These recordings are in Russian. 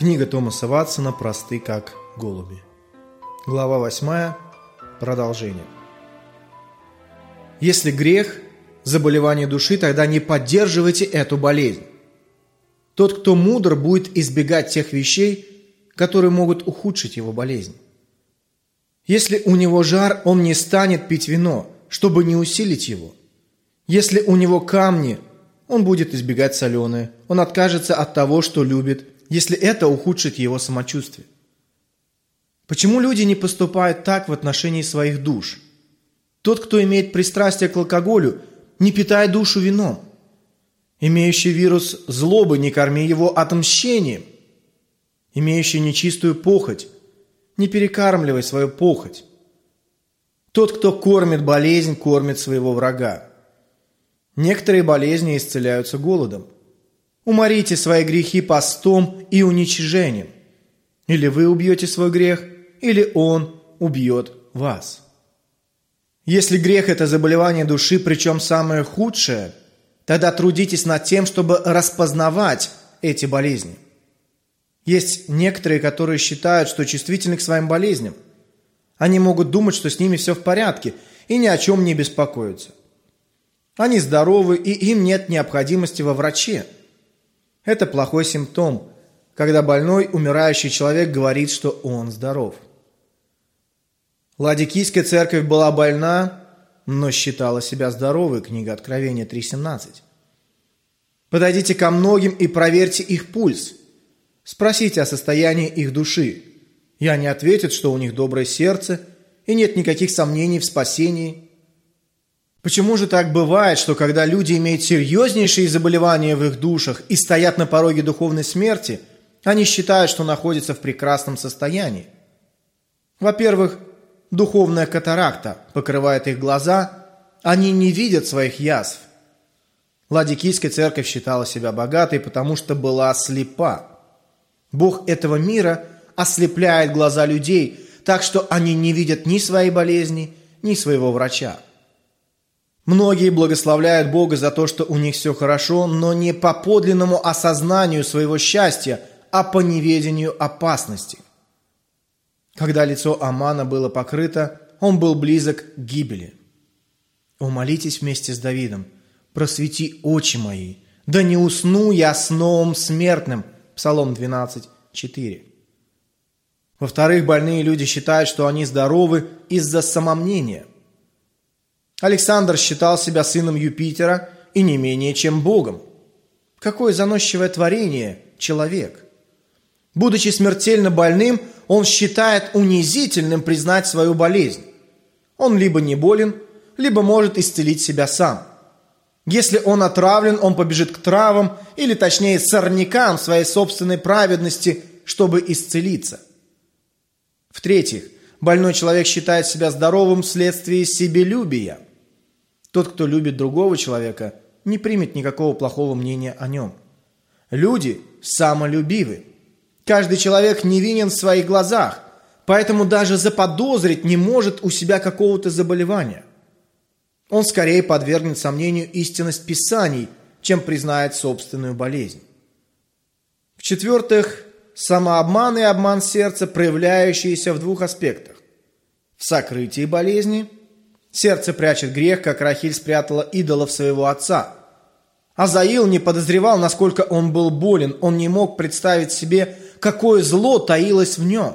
Книга Томаса Ватсона «Просты как голуби». Глава 8. Продолжение. Если грех – заболевание души, тогда не поддерживайте эту болезнь. Тот, кто мудр, будет избегать тех вещей, которые могут ухудшить его болезнь. Если у него жар, он не станет пить вино, чтобы не усилить его. Если у него камни, он будет избегать соленое. Он откажется от того, что любит, если это ухудшит его самочувствие. Почему люди не поступают так в отношении своих душ? Тот, кто имеет пристрастие к алкоголю, не питай душу вином. Имеющий вирус злобы, не корми его отмщением. Имеющий нечистую похоть, не перекармливай свою похоть. Тот, кто кормит болезнь, кормит своего врага. Некоторые болезни исцеляются голодом. Уморите свои грехи постом и уничижением. Или вы убьете свой грех, или он убьет вас. Если грех – это заболевание души, причем самое худшее, тогда трудитесь над тем, чтобы распознавать эти болезни. Есть некоторые, которые считают, что чувствительны к своим болезням. Они могут думать, что с ними все в порядке и ни о чем не беспокоятся. Они здоровы, и им нет необходимости во враче. Это плохой симптом, когда больной, умирающий человек говорит, что он здоров. Ладикийская церковь была больна, но считала себя здоровой. Книга Откровения 3:17. Подойдите ко многим и проверьте их пульс. Спросите о состоянии их души. И они ответят, что у них доброе сердце и нет никаких сомнений в спасении. Почему же так бывает, что когда люди имеют серьезнейшие заболевания в их душах и стоят на пороге духовной смерти, они считают, что находятся в прекрасном состоянии? Во-первых, духовная катаракта покрывает их глаза, они не видят своих язв. Ладикийская церковь считала себя богатой, потому что была слепа. Бог этого мира ослепляет глаза людей, так что они не видят ни своей болезни, ни своего врача. Многие благословляют Бога за то, что у них все хорошо, но не по подлинному осознанию своего счастья, а по неведению опасности. Когда лицо Амана было покрыто, он был близок к гибели. «О, молитесь вместе с Давидом, просвети очи мои, да не усну я сном смертным». Псалом 12:4. Во-вторых, больные люди считают, что они здоровы из-за самомнения. Александр считал себя сыном Юпитера и не менее чем Богом. Какое заносчивое творение человек! Будучи смертельно больным, он считает унизительным признать свою болезнь. Он либо не болен, либо может исцелить себя сам. Если он отравлен, он побежит к травам, или точнее сорнякам своей собственной праведности, чтобы исцелиться. В-третьих, больной человек считает себя здоровым вследствие себелюбия. Тот, кто любит другого человека, не примет никакого плохого мнения о нем. Люди самолюбивы. Каждый человек невинен в своих глазах, поэтому даже заподозрить не может у себя какого-то заболевания. Он скорее подвергнет сомнению истинность Писаний, чем признает собственную болезнь. В-четвертых, самообман и обман сердца, проявляющиеся в двух аспектах. В сокрытии болезни сердце прячет грех, как Рахиль спрятала идолов своего отца. Азаил не подозревал, насколько он был болен, он не мог представить себе, какое зло таилось в нем.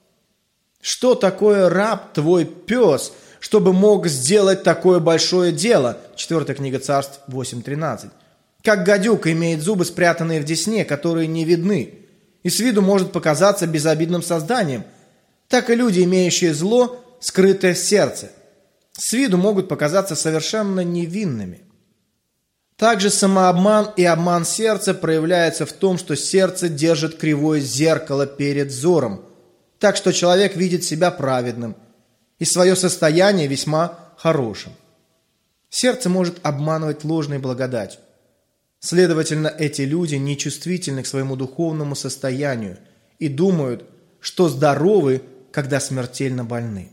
Что такое раб твой пес, чтобы мог сделать такое большое дело? 4 книга Царств 8:13. Как гадюка имеет зубы, спрятанные в десне, которые не видны, и с виду может показаться безобидным созданием, так и люди, имеющие зло, скрытое в сердце, с виду могут показаться совершенно невинными. Также самообман и обман сердца проявляется в том, что сердце держит кривое зеркало перед взором, так что человек видит себя праведным и свое состояние весьма хорошим. Сердце может обманывать ложной благодатью. Следовательно, эти люди нечувствительны к своему духовному состоянию и думают, что здоровы, когда смертельно больны.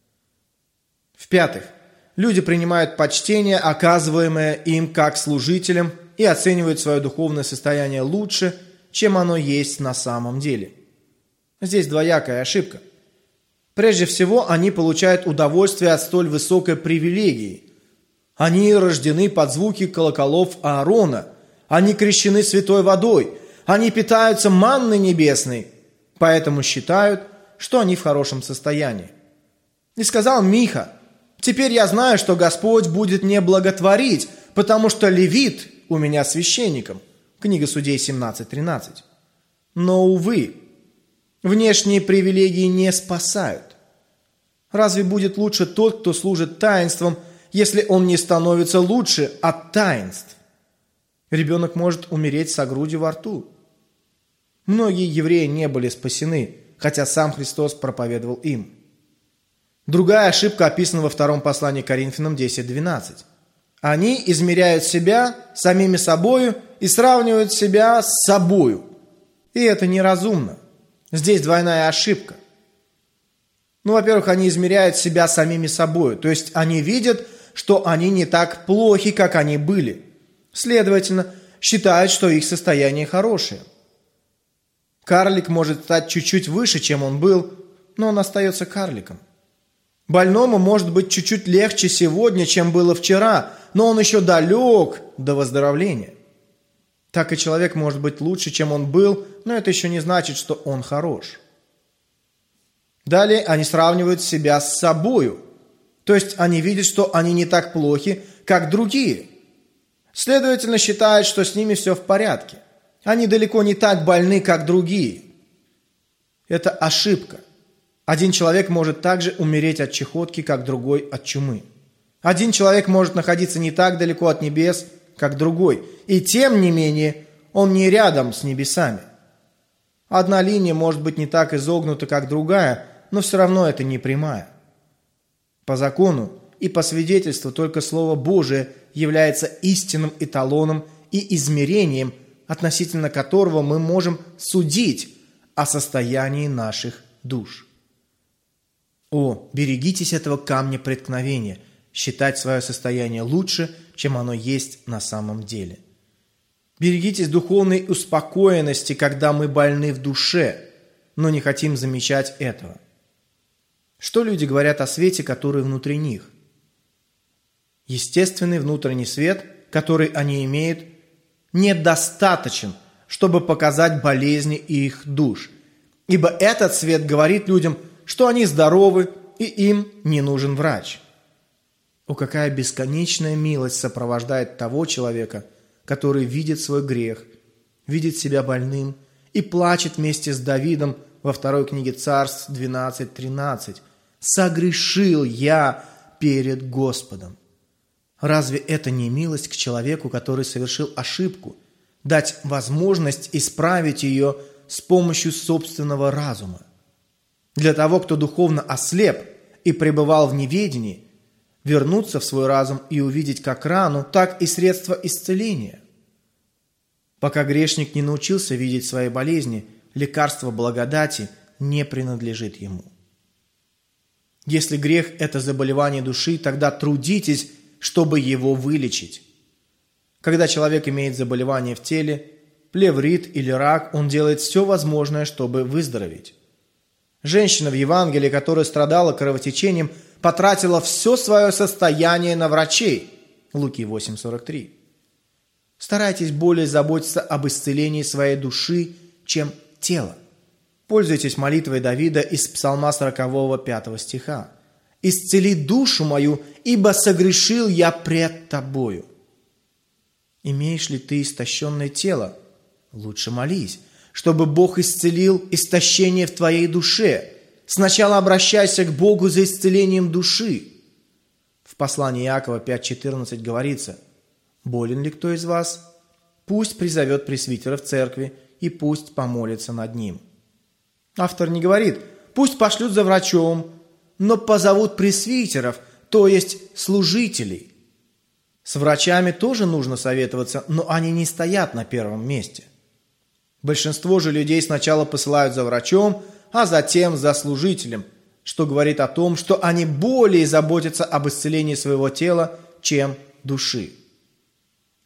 В-пятых, люди принимают почтение, оказываемое им как служителям, и оценивают свое духовное состояние лучше, чем оно есть на самом деле. Здесь двоякая ошибка. Прежде всего, они получают удовольствие от столь высокой привилегии. Они рождены под звуки колоколов Аарона. Они крещены святой водой. Они питаются манной небесной, поэтому считают, что они в хорошем состоянии. И сказал Миха: «Теперь я знаю, что Господь будет мне благотворить, потому что левит у меня священником». Книга Судей 17:13. Но, увы, внешние привилегии не спасают. Разве будет лучше тот, кто служит таинством, если он не становится лучше от таинств? Ребенок может умереть со грудью во рту. Многие евреи не были спасены, хотя сам Христос проповедовал им. Другая ошибка описана во втором послании к Коринфянам 10:12. Они измеряют себя самими собою и сравнивают себя с собою. И это неразумно. Здесь двойная ошибка. Во-первых, они измеряют себя самими собою, то есть они видят, что они не так плохи, как они были. Следовательно, считают, что их состояние хорошее. Карлик может стать чуть-чуть выше, чем он был, но он остается карликом. Больному может быть чуть-чуть легче сегодня, чем было вчера, но он еще далек до выздоровления. Так и человек может быть лучше, чем он был, но это еще не значит, что он хорош. Далее они сравнивают себя с собою, то есть они видят, что они не так плохи, как другие. Следовательно, считают, что с ними все в порядке. Они далеко не так больны, как другие. Это ошибка. Один человек может также умереть от чахотки, как другой от чумы. Один человек может находиться не так далеко от небес, как другой, и тем не менее он не рядом с небесами. Одна линия может быть не так изогнута, как другая, но все равно это не прямая. По закону и по свидетельству только Слово Божие является истинным эталоном и измерением, относительно которого мы можем судить о состоянии наших душ. О, берегитесь этого камня преткновения, считать свое состояние лучше, чем оно есть на самом деле. Берегитесь духовной успокоенности, когда мы больны в душе, но не хотим замечать этого. Что люди говорят о свете, который внутри них? Естественный внутренний свет, который они имеют, недостаточен, чтобы показать болезни их душ, ибо этот свет говорит людям, что они здоровы и им не нужен врач. О, какая бесконечная милость сопровождает того человека, который видит свой грех, видит себя больным и плачет вместе с Давидом во второй книге Царств 12:13. «Согрешил я перед Господом». Разве это не милость к человеку, который совершил ошибку, дать возможность исправить ее с помощью собственного разума? Для того, кто духовно ослеп и пребывал в неведении, вернуться в свой разум и увидеть как рану, так и средство исцеления. Пока грешник не научился видеть свои болезни, лекарство благодати не принадлежит ему. Если грех – это заболевание души, тогда трудитесь, чтобы его вылечить. Когда человек имеет заболевание в теле, плеврит или рак, он делает все возможное, чтобы выздороветь. Женщина в Евангелии, которая страдала кровотечением, потратила все свое состояние на врачей. Луки 8:43. Старайтесь более заботиться об исцелении своей души, чем тела. Пользуйтесь молитвой Давида из Псалма 40, 5 стиха. «Исцели душу мою, ибо согрешил я пред тобою». Имеешь ли ты истощенное тело? Лучше молись, чтобы Бог исцелил истощение в твоей душе. Сначала обращайся к Богу за исцелением души. В послании Иакова 5:14 говорится: «Болен ли кто из вас? Пусть призовет пресвитера в церкви и пусть помолится над ним». Автор не говорит: «Пусть пошлют за врачом, но позовут пресвитеров, то есть служителей». С врачами тоже нужно советоваться, но они не стоят на первом месте. Большинство же людей сначала посылают за врачом, а затем за служителем, что говорит о том, что они более заботятся об исцелении своего тела, чем души.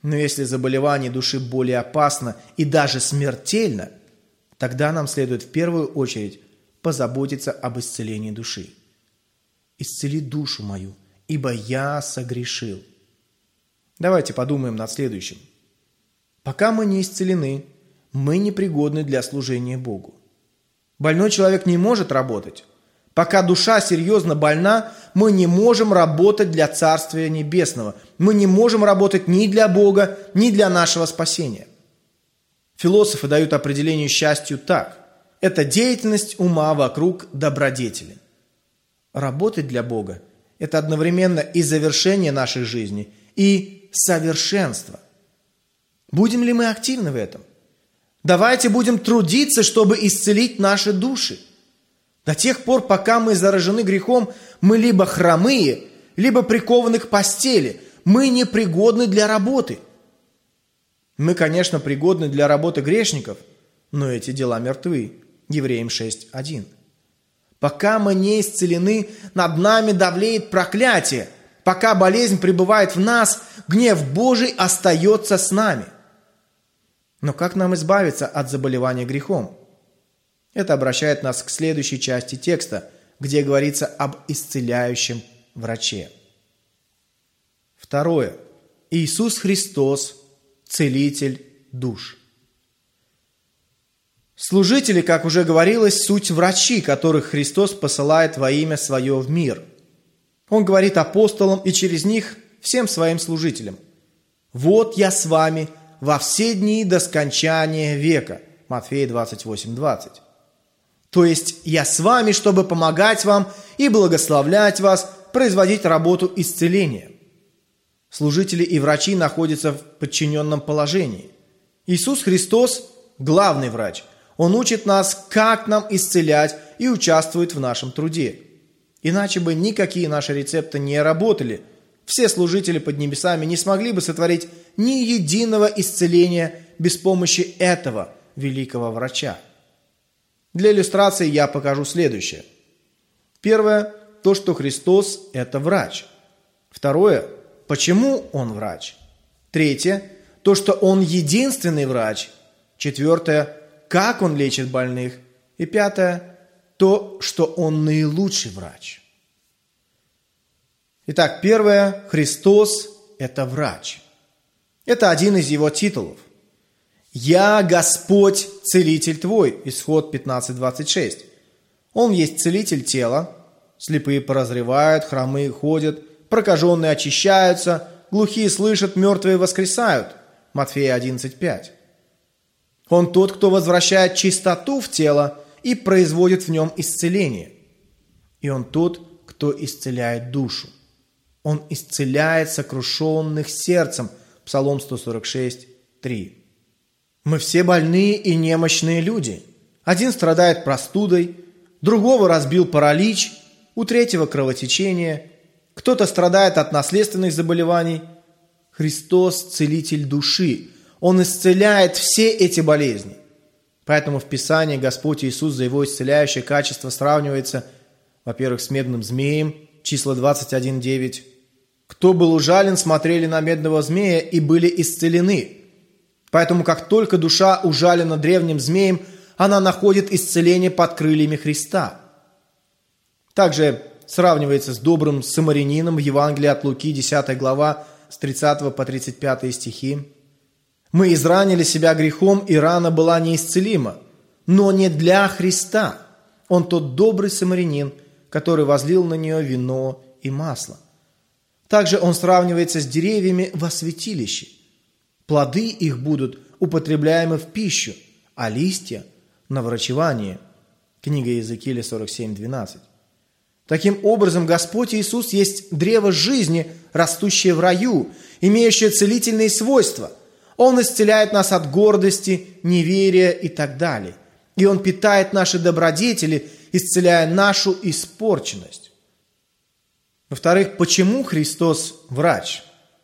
Но если заболевание души более опасно и даже смертельно, тогда нам следует в первую очередь позаботиться об исцелении души. «Исцели душу мою, ибо я согрешил». Давайте подумаем над следующим. Пока мы не исцелены, мы непригодны для служения Богу. Больной человек не может работать. Пока душа серьезно больна, мы не можем работать для Царствия Небесного. Мы не можем работать ни для Бога, ни для нашего спасения. Философы дают определение счастью так. Это деятельность ума вокруг добродетели. Работать для Бога – это одновременно и завершение нашей жизни, и совершенство. Будем ли мы активны в этом? Давайте будем трудиться, чтобы исцелить наши души. До тех пор, пока мы заражены грехом, мы либо хромые, либо прикованы к постели. Мы непригодны для работы. Мы, конечно, пригодны для работы грешников, но эти дела мертвы. Евреям 6:1. Пока мы не исцелены, над нами давлеет проклятие. Пока болезнь пребывает в нас, гнев Божий остается с нами. Но как нам избавиться от заболевания грехом? Это обращает нас к следующей части текста, где говорится об исцеляющем враче. Второе. Иисус Христос – целитель душ. Служители, как уже говорилось, суть врачи, которых Христос посылает во имя Свое в мир. Он говорит апостолам и через них всем своим служителям: «Вот я с вами во все дни до скончания века». Матфея 28:20. То есть я с вами, чтобы помогать вам и благословлять вас, производить работу исцеления. Служители и врачи находятся в подчиненном положении. Иисус Христос – главный врач. Он учит нас, как нам исцелять, и участвует в нашем труде. Иначе бы никакие наши рецепты не работали. Все служители под небесами не смогли бы сотворить ни единого исцеления без помощи этого великого врача. Для иллюстрации я покажу следующее. Первое – то, что Христос – это врач. Второе – почему Он врач. Третье – то, что Он единственный врач. Четвертое – как Он лечит больных. И пятое – то, что Он наилучший врач. Итак, первое – Христос – это врач. Это один из Его титулов. «Я Господь, целитель твой» Исход 15:26. Он есть целитель тела. Слепые прозревают, хромые ходят, прокаженные очищаются, глухие слышат, мертвые воскресают. Матфея 11:5. Он тот, кто возвращает чистоту в тело и производит в нем исцеление. И Он тот, кто исцеляет душу. Он исцеляет сокрушенных сердцем. Псалом 146:3. Мы все больные и немощные люди. Один страдает простудой, другого разбил паралич, у третьего кровотечение, кто-то страдает от наследственных заболеваний. Христос – целитель души. Он исцеляет все эти болезни. Поэтому в Писании Господь Иисус за Его исцеляющее качество сравнивается, во-первых, с медным змеем, числа 21:9. Кто был ужален, смотрели на медного змея и были исцелены. Поэтому, как только душа ужалена древним змеем, она находит исцеление под крыльями Христа. Также сравнивается с добрым самарянином в Евангелии от Луки, 10 глава, с 30 по 35 стихи. «Мы изранили себя грехом, и рана была неисцелима, но не для Христа. Он тот добрый самарянин, который возлил на нее вино и масло». Также он сравнивается с деревьями во святилище. Плоды их будут употребляемы в пищу, а листья – на врачевание. Книга Иезекииля 47:12. Таким образом, Господь Иисус есть древо жизни, растущее в раю, имеющее целительные свойства. Он исцеляет нас от гордости, неверия и так далее. И Он питает наши добродетели, исцеляя нашу испорченность. Во-вторых, почему Христос врач?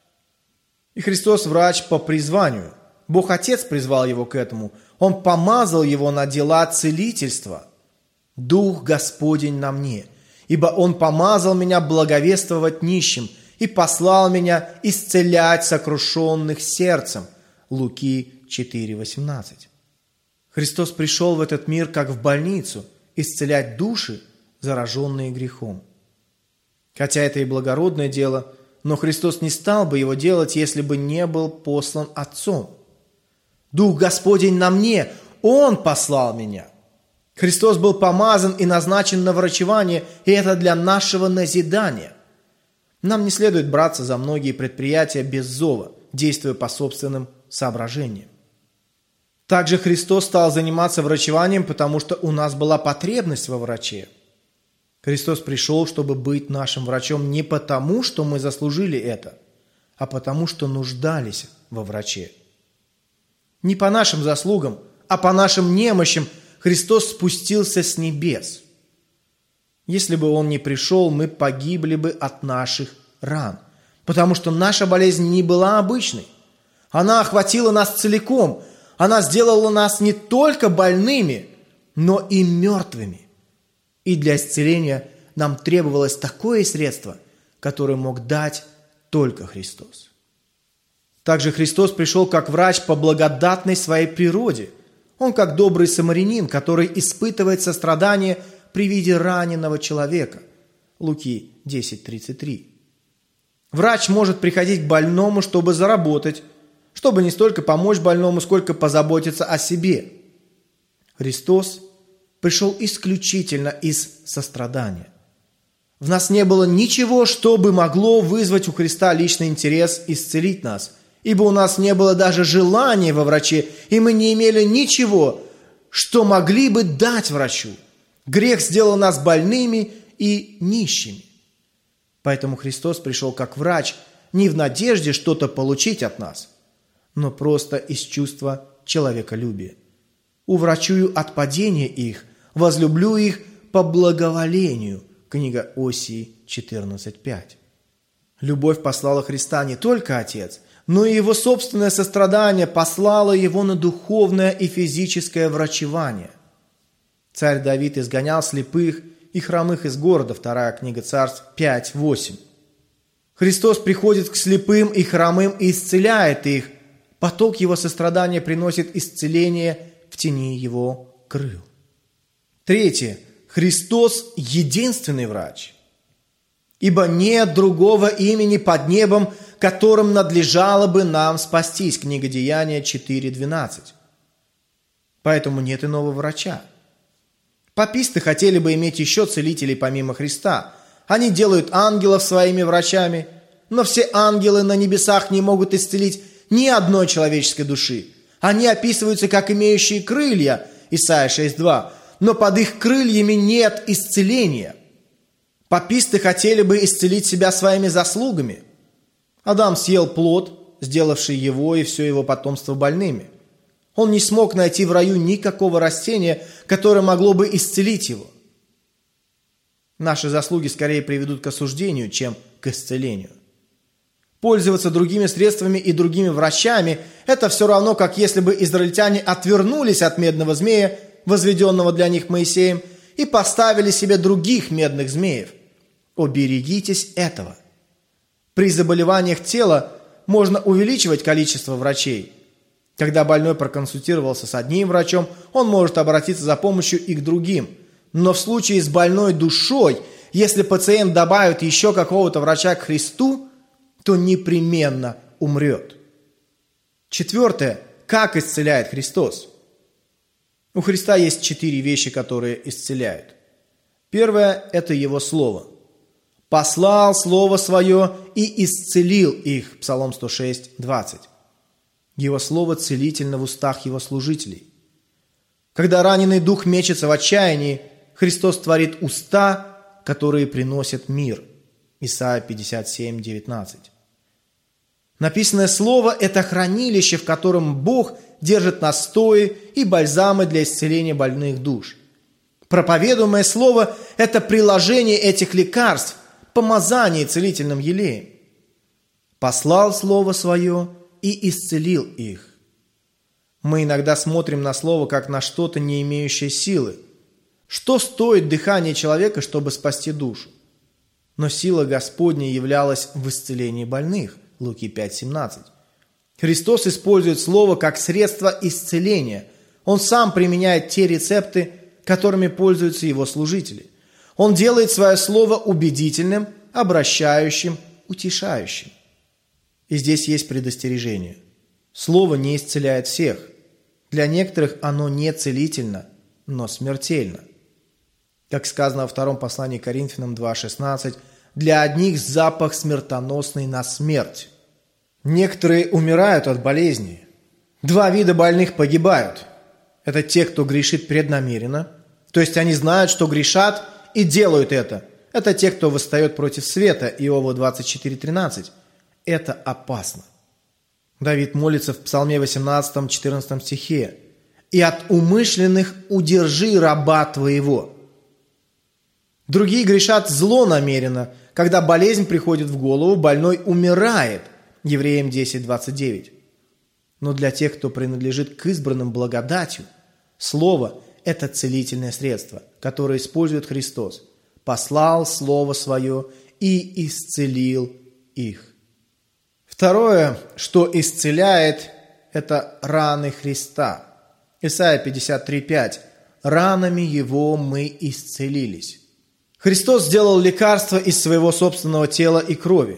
И Христос врач по призванию. Бог Отец призвал Его к этому. Он помазал Его на дела целительства. «Дух Господень на мне, ибо Он помазал меня благовествовать нищим, и послал меня исцелять сокрушенных сердцем». Луки 4:18. Христос пришел в этот мир, как в больницу, исцелять души, зараженные грехом. Хотя это и благородное дело, но Христос не стал бы его делать, если бы не был послан Отцом. «Дух Господень на мне, Он послал меня». Христос был помазан и назначен на врачевание, и это для нашего назидания. Нам не следует браться за многие предприятия без зова, действуя по собственным соображениям. Также Христос стал заниматься врачеванием, потому что у нас была потребность во враче. Христос пришел, чтобы быть нашим врачом не потому, что мы заслужили это, а потому, что нуждались во враче. Не по нашим заслугам, а по нашим немощам Христос спустился с небес. Если бы Он не пришел, мы погибли бы от наших ран, потому что наша болезнь не была обычной. Она охватила нас целиком. Она сделала нас не только больными, но и мертвыми. И для исцеления нам требовалось такое средство, которое мог дать только Христос. Также Христос пришел как врач по благодатной своей природе. Он как добрый самарянин, который испытывает сострадание при виде раненого человека. Луки 10:33. Врач может приходить к больному, чтобы заработать, чтобы не столько помочь больному, сколько позаботиться о себе. Христос пришел исключительно из сострадания. В нас не было ничего, что бы могло вызвать у Христа личный интерес исцелить нас, ибо у нас не было даже желания во враче, и мы не имели ничего, что могли бы дать врачу. Грех сделал нас больными и нищими. Поэтому Христос пришел как врач не в надежде что-то получить от нас, но просто из чувства человеколюбия. «Уврачую от падения их, возлюблю их по благоволению». Книга Осии 14:5. Любовь послала Христа не только Отец, но и Его собственное сострадание послало Его на духовное и физическое врачевание. Царь Давид изгонял слепых и хромых из города. Вторая книга Царств 5:8. Христос приходит к слепым и хромым и исцеляет их. Поток Его сострадания приносит исцеление в тени Его крыл. Третье. Христос – единственный врач. «Ибо нет другого имени под небом, которым надлежало бы нам спастись». Книга Деяния 4:12. Поэтому нет иного врача. Паписты хотели бы иметь еще целителей помимо Христа. Они делают ангелов своими врачами, но все ангелы на небесах не могут исцелить ни одной человеческой души. Они описываются как имеющие крылья, Исайя 6:2, но под их крыльями нет исцеления. Паписты хотели бы исцелить себя своими заслугами. Адам съел плод, сделавший его и все его потомство больными. Он не смог найти в раю никакого растения, которое могло бы исцелить его. Наши заслуги скорее приведут к осуждению, чем к исцелению. Пользоваться другими средствами и другими врачами – это все равно, как если бы израильтяне отвернулись от медного змея, возведенного для них Моисеем, и поставили себе других медных змеев. Оберегитесь этого. При заболеваниях тела можно увеличивать количество врачей. Когда больной проконсультировался с одним врачом, он может обратиться за помощью и к другим. Но в случае с больной душой, если пациент добавит еще какого-то врача к Христу, то непременно умрет. Четвертое. Как исцеляет Христос? У Христа есть 4 вещи, которые исцеляют. Первое – это Его Слово. «Послал Слово Свое и исцелил их» Псалом 106:20. Его Слово целительно в устах Его служителей. Когда раненый дух мечется в отчаянии, Христос творит уста, которые приносят мир. Исайя 57:19. Написанное Слово – это хранилище, в котором Бог держит настои и бальзамы для исцеления больных душ. Проповедуемое Слово – это приложение этих лекарств, помазание целительным елеем. «Послал Слово Свое и исцелил их». Мы иногда смотрим на Слово как на что-то, не имеющее силы. Что стоит дыхание человека, чтобы спасти душу? но сила Господня являлась в исцелении больных. Луки 5:17. Христос использует слово как средство исцеления. Он сам применяет те рецепты, которыми пользуются его служители. Он делает свое слово убедительным, обращающим, утешающим. И здесь есть предостережение. Слово не исцеляет всех. Для некоторых оно не целительно, но смертельно. Как сказано во втором послании к Коринфянам 2:16, для одних запах смертоносный на смерть. Некоторые умирают от болезни. Два вида больных погибают. Это те, кто грешит преднамеренно, то есть они знают, что грешат и делают это. Это те, кто восстает против света, Иова 24:13. Это опасно. Давид молится в Псалме 18-14 стихе: «И от умышленных удержи раба твоего». Другие грешат злонамеренно. Когда болезнь приходит в голову, больной умирает. Евреям 10:29. Но для тех, кто принадлежит к избранным благодатью, Слово – это целительное средство, которое использует Христос. Послал Слово Свое и исцелил их. Второе, что исцеляет, это раны Христа. Исайя 53:5. «Ранами Его мы исцелились». Христос сделал лекарство из своего собственного тела и крови.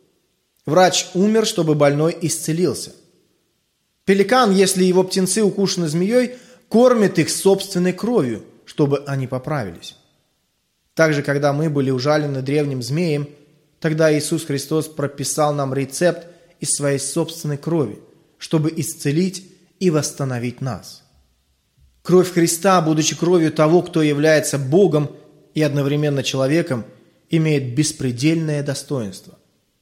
Врач умер, чтобы больной исцелился. Пеликан, если его птенцы укушены змеей, кормит их собственной кровью, чтобы они поправились. Также, когда мы были ужалены древним змеем, тогда Иисус Христос прописал нам рецепт из своей собственной крови, чтобы исцелить и восстановить нас. Кровь Христа, будучи кровью того, кто является Богом и одновременно человеком, имеет беспредельное достоинство.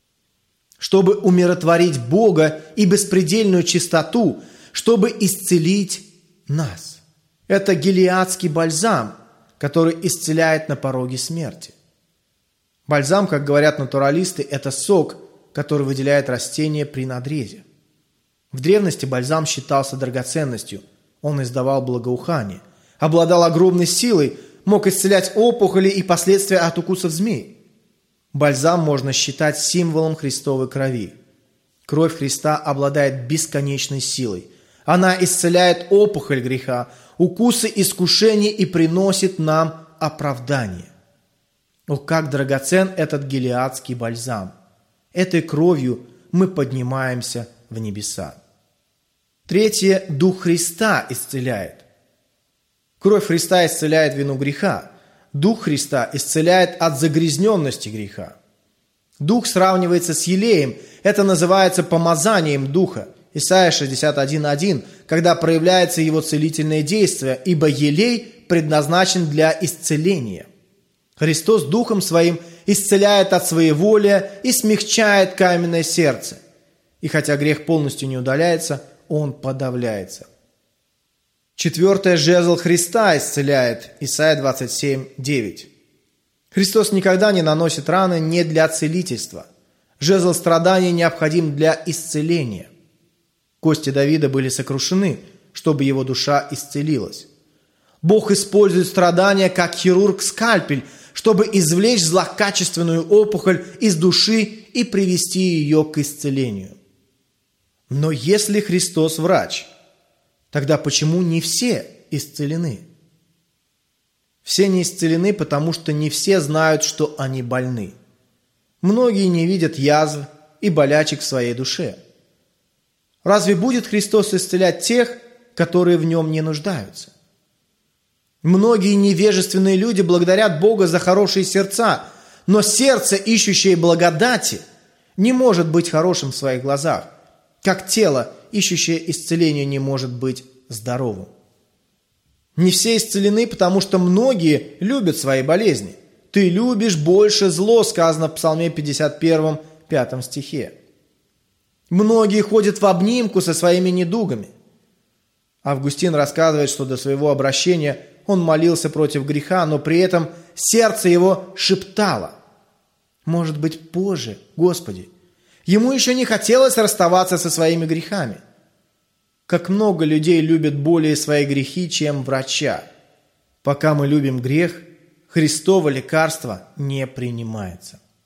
Чтобы умиротворить Бога и беспредельную чистоту, чтобы исцелить нас. Это гилеадский бальзам, который исцеляет на пороге смерти. Бальзам, как говорят натуралисты, это сок, который выделяет растение при надрезе. В древности бальзам считался драгоценностью, он издавал благоухание, обладал огромной силой, мог исцелять опухоли и последствия от укусов змей. Бальзам можно считать символом Христовой крови. Кровь Христа обладает бесконечной силой. Она исцеляет опухоль греха, укусы искушений и приносит нам оправдание. О, как драгоцен этот гилеадский бальзам! Этой кровью мы поднимаемся в небеса. Третье, Дух Христа исцеляет. Кровь Христа исцеляет вину греха. Дух Христа исцеляет от загрязненности греха. Дух сравнивается с елеем. Это называется помазанием Духа. Исайя 61:1, когда проявляется его целительное действие, ибо елей предназначен для исцеления. Христос Духом Своим исцеляет от своеволия и смягчает каменное сердце. И хотя грех полностью не удаляется, он подавляется. Четвертое, жезл Христа исцеляет. Исайя 27:9. Христос никогда не наносит раны не для целительства. Жезл страданий необходим для исцеления. Кости Давида были сокрушены, чтобы его душа исцелилась. Бог использует страдания как хирург-скальпель, чтобы извлечь злокачественную опухоль из души и привести ее к исцелению. Но если Христос врач, тогда почему не все исцелены? Все не исцелены, потому что не все знают, что они больны. Многие не видят язв и болячек в своей душе. Разве будет Христос исцелять тех, которые в нем не нуждаются? Многие невежественные люди благодарят Бога за хорошие сердца, но сердце, ищущее благодати, не может быть хорошим в своих глазах, как тело, ищущее исцеление, не может быть здоровым. Не все исцелены, потому что многие любят свои болезни. «Ты любишь больше зло», сказано в Псалме 51, 5 стихе. Многие ходят в обнимку со своими недугами. Августин рассказывает, что до своего обращения он молился против греха, но при этом сердце его шептало: «Может быть, позже, Господи». Ему еще не хотелось расставаться со своими грехами. Как много людей любят более свои грехи, чем врача. Пока мы любим грех, Христово лекарство не принимается.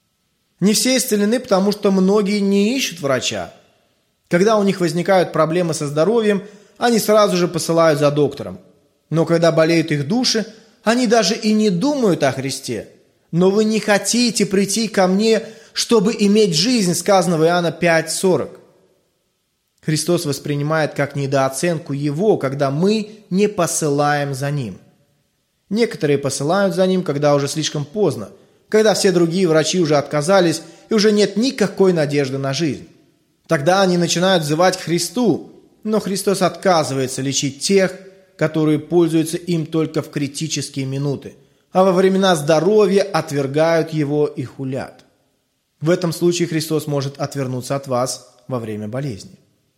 Не все исцелены, потому что многие не ищут врача. Когда у них возникают проблемы со здоровьем, они сразу же посылают за доктором. Но когда болеют их души, они даже и не думают о Христе. Но вы не хотите прийти ко мне, чтобы иметь жизнь, сказано в Иоанна 5:40. Христос воспринимает как недооценку Его, когда мы не посылаем за Ним. Некоторые посылают за Ним, когда уже слишком поздно, когда все другие врачи уже отказались и уже нет никакой надежды на жизнь. Тогда они начинают взывать к Христу, но Христос отказывается лечить тех, которые пользуются им только в критические минуты, а во времена здоровья отвергают Его и хулят. В этом случае Христос может отвернуться от вас во время болезни.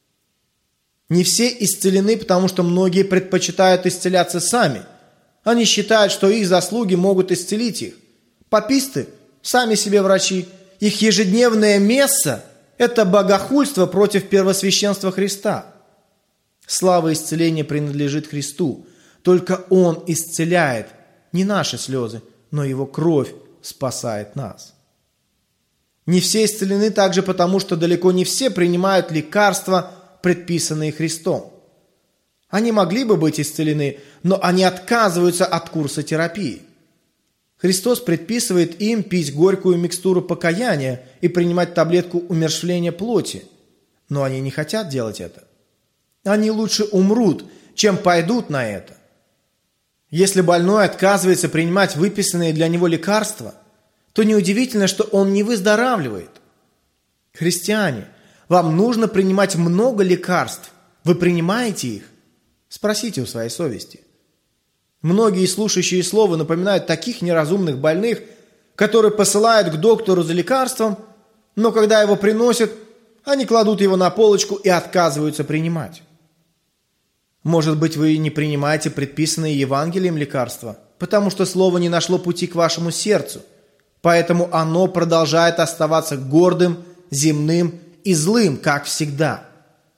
Не все исцелены, потому что многие предпочитают исцеляться сами. Они считают, что их заслуги могут исцелить их. Паписты сами себе врачи. Их ежедневное месса – это богохульство против первосвященства Христа. Слава исцеления принадлежит Христу. Только Он исцеляет не наши слезы, но Его кровь спасает нас. Не все исцелены также потому, что далеко не все принимают лекарства, предписанные Христом. Они могли бы быть исцелены, но они отказываются от курса терапии. Христос предписывает им пить горькую микстуру покаяния и принимать таблетку умерщвления плоти, но они не хотят делать это. Они лучше умрут, чем пойдут на это. Если больной отказывается принимать выписанные для него лекарства, то неудивительно, что он не выздоравливает. Христиане, вам нужно принимать много лекарств. Вы принимаете их? Спросите у своей совести. Многие слушающие слово напоминают таких неразумных больных, которые посылают к доктору за лекарством, но когда его приносят, они кладут его на полочку и отказываются принимать. Может быть, вы не принимаете предписанные Евангелием лекарства, потому что слово не нашло пути к вашему сердцу, поэтому оно продолжает оставаться гордым, земным и злым, как всегда.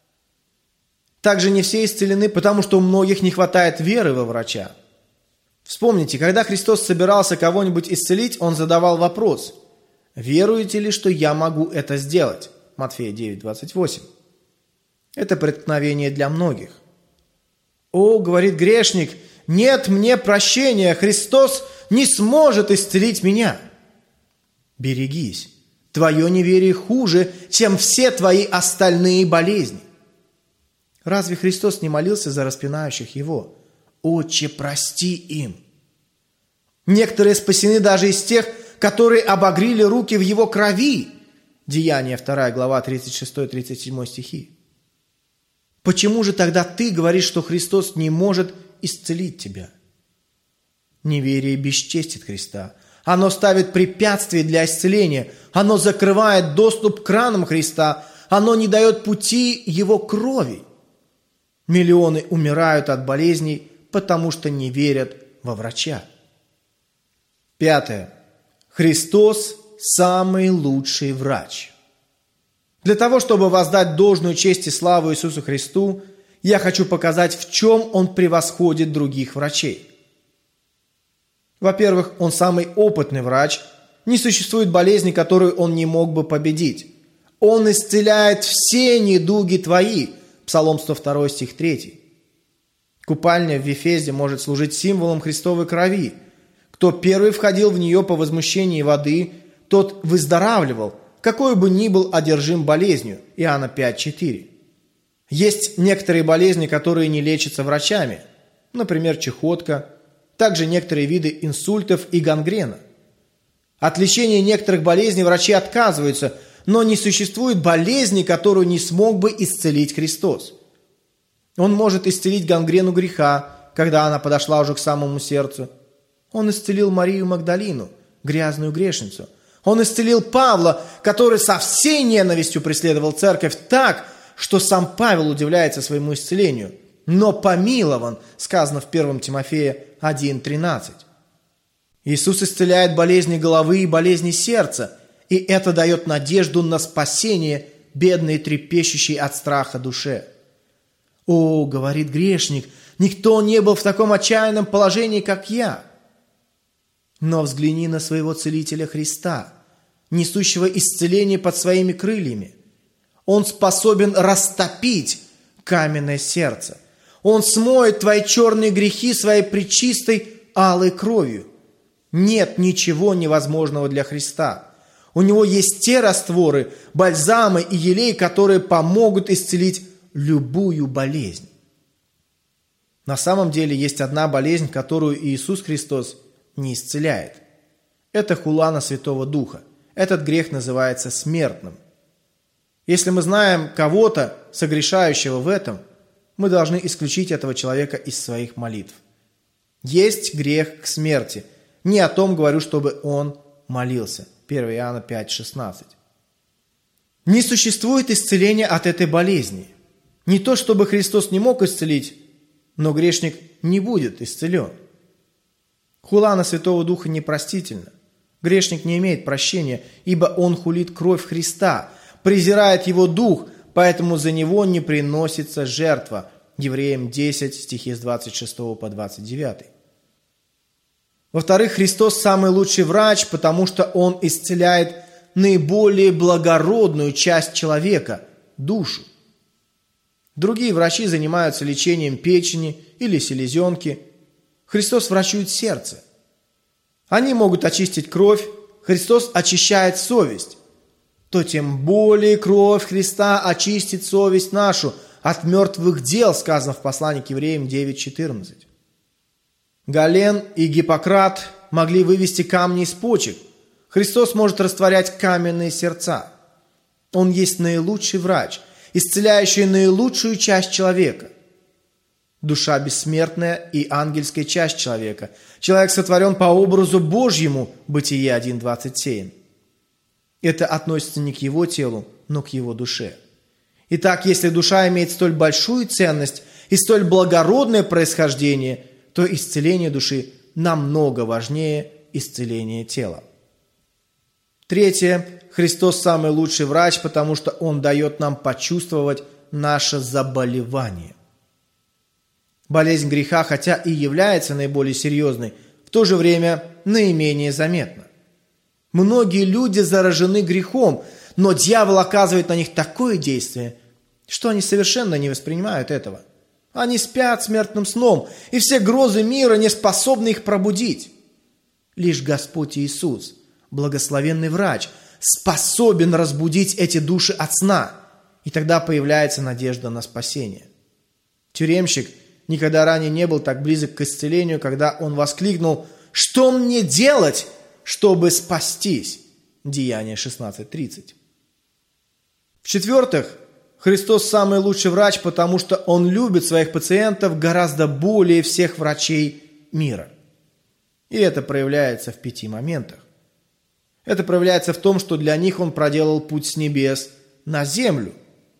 Также не все исцелены, потому что у многих не хватает веры во врача. Вспомните, когда Христос собирался кого-нибудь исцелить, Он задавал вопрос: «Веруете ли, что я могу это сделать?» Матфея 9:28. Это преткновение для многих. «О, — говорит грешник, — нет мне прощения, Христос не сможет исцелить меня». Берегись, твое неверие хуже, чем все твои остальные болезни. Разве Христос не молился за распинающих Его? «Отче, прости им». Некоторые спасены даже из тех, которые обогрели руки в Его крови. Деяния 2 глава 36-37 стихи. Почему же тогда ты говоришь, что Христос не может исцелить тебя? Неверие бесчестит Христа. Оно ставит препятствия для исцеления. Оно закрывает доступ к ранам Христа. Оно не дает пути Его крови. Миллионы умирают от болезней, потому что не верят во врача. 5. Христос – самый лучший врач. Для того, чтобы воздать должную честь и славу Иисусу Христу, я хочу показать, в чем Он превосходит других врачей. Во-первых, Он самый опытный врач. Не существует болезни, которую Он не мог бы победить. Он исцеляет все недуги твои. Псалом 102, стих 3. Купальня в Вифезе может служить символом Христовой крови. Кто первый входил в нее по возмущении воды, тот выздоравливал, какой бы ни был одержим болезнью. Иоанна 5:4. Есть некоторые болезни, которые не лечатся врачами, например, чехотка, также некоторые виды инсультов и гангрена. От лечения некоторых болезней врачи отказываются, но не существует болезни, которую не смог бы исцелить Христос. Он может исцелить гангрену греха, когда она подошла уже к самому сердцу. Он исцелил Марию Магдалину, грязную грешницу. Он исцелил Павла, который со всей ненавистью преследовал церковь так, что сам Павел удивляется своему исцелению. Но помилован, сказано в 1 Тимофея 1:13. Иисус исцеляет болезни головы и болезни сердца, и это дает надежду на спасение бедной, трепещущей от страха душе. «О, — говорит грешник, — никто не был в таком отчаянном положении, как я». Но взгляни на своего Целителя Христа. несущего исцеление под своими крыльями. Он способен растопить каменное сердце. Он смоет твои черные грехи своей пречистой алой кровью. Нет ничего невозможного для Христа. У Него есть те растворы, бальзамы и елей, которые помогут исцелить любую болезнь. На самом деле есть одна болезнь, которую Иисус Христос не исцеляет. Это хула на Святого Духа. Этот грех называется смертным. Если мы знаем кого-то, согрешающего в этом, мы должны исключить этого человека из своих молитв. Есть грех к смерти. Не о том говорю, чтобы он молился. 1 Иоанна 5:16. Не существует исцеления от этой болезни. Не то, чтобы Христос не мог исцелить, но грешник не будет исцелен. Хула на Святого Духа непростительна. Грешник не имеет прощения, ибо он хулит кровь Христа, презирает Его Дух, поэтому за него не приносится жертва. Евреям 10, стихи с 26 по 29. Во-вторых, Христос самый лучший врач, потому что Он исцеляет наиболее благородную часть человека – душу. Другие врачи занимаются лечением печени или селезенки. Христос врачует сердце. Они могут очистить кровь, Христос очищает совесть. То тем более кровь Христа очистит совесть нашу от мертвых дел, сказано в послании к Евреям 9:14. Гален и Гиппократ могли вывести камни из почек. Христос может растворять каменные сердца. Он есть наилучший врач, исцеляющий наилучшую часть человека. Душа бессмертная и ангельская часть человека. Человек сотворен по образу Божьему, Бытие 1:27. Это относится не к его телу, но к его душе. Итак, если душа имеет столь большую ценность и столь благородное происхождение, то исцеление души намного важнее исцеления тела. Третье. Христос самый лучший врач, потому что Он дает нам почувствовать наше заболевание. Болезнь греха, хотя и является наиболее серьезной, в то же время наименее заметна. Многие люди заражены грехом, но дьявол оказывает на них такое действие, что они совершенно не воспринимают этого. Они спят смертным сном, и все грозы мира не способны их пробудить. Лишь Господь Иисус, благословенный врач, способен разбудить эти души от сна, и тогда появляется надежда на спасение. Тюремщик никогда ранее не был так близок к исцелению, когда он воскликнул: «Что мне делать, чтобы спастись?» Деяние 16:30. В-четвертых, Христос самый лучший врач, потому что Он любит своих пациентов гораздо более всех врачей мира. И это проявляется в 5 моментах. Это проявляется в том, что для них Он проделал путь с небес на землю.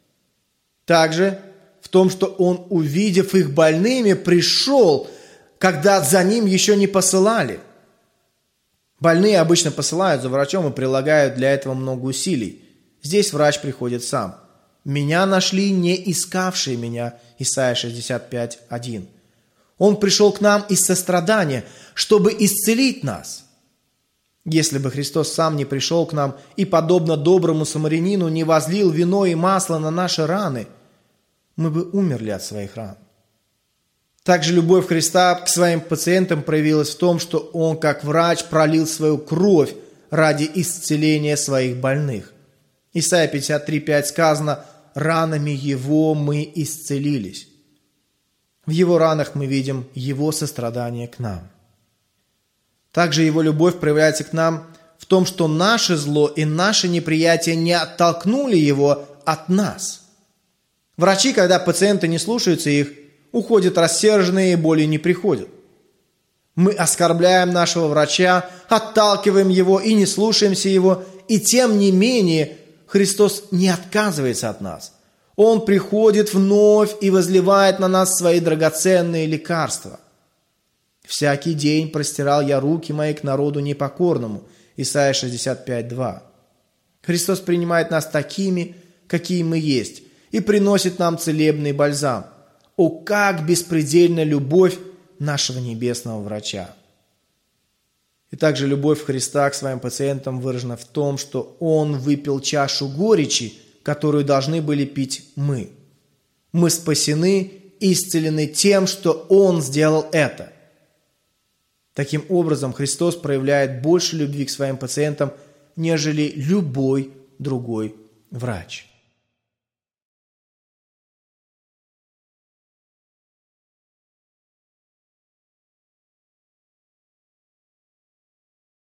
Также в том, что Он, увидев их больными, пришел, когда за Ним еще не посылали. Больные обычно посылают за врачом и прилагают для этого много усилий. Здесь врач приходит сам. «Меня нашли не искавшие меня» Исайя 65:1. Он пришел к нам из сострадания, чтобы исцелить нас. Если бы Христос сам не пришел к нам и, подобно доброму самарянину, не возлил вино и масло на наши раны, мы бы умерли от своих ран. Также любовь Христа к своим пациентам проявилась в том, что Он, как врач, пролил свою кровь ради исцеления своих больных. Исайя 53:5 сказано: «Ранами Его мы исцелились». В Его ранах мы видим Его сострадание к нам. Также Его любовь проявляется к нам в том, что наше зло и наше неприятие не оттолкнули Его от нас. Врачи, когда пациенты не слушаются их, уходят рассерженные и более не приходят. Мы оскорбляем нашего врача, отталкиваем его и не слушаемся его, и тем не менее Христос не отказывается от нас. Он приходит вновь и возливает на нас свои драгоценные лекарства. «Всякий день простирал я руки мои к народу непокорному» Исайя 65:2. Христос принимает нас такими, какие мы есть, и приносит нам целебный бальзам. О, как беспредельна любовь нашего небесного врача! И также любовь Христа к своим пациентам выражена в том, что Он выпил чашу горечи, которую должны были пить мы. Мы спасены и исцелены тем, что Он сделал это. Таким образом, Христос проявляет больше любви к своим пациентам, нежели любой другой врач.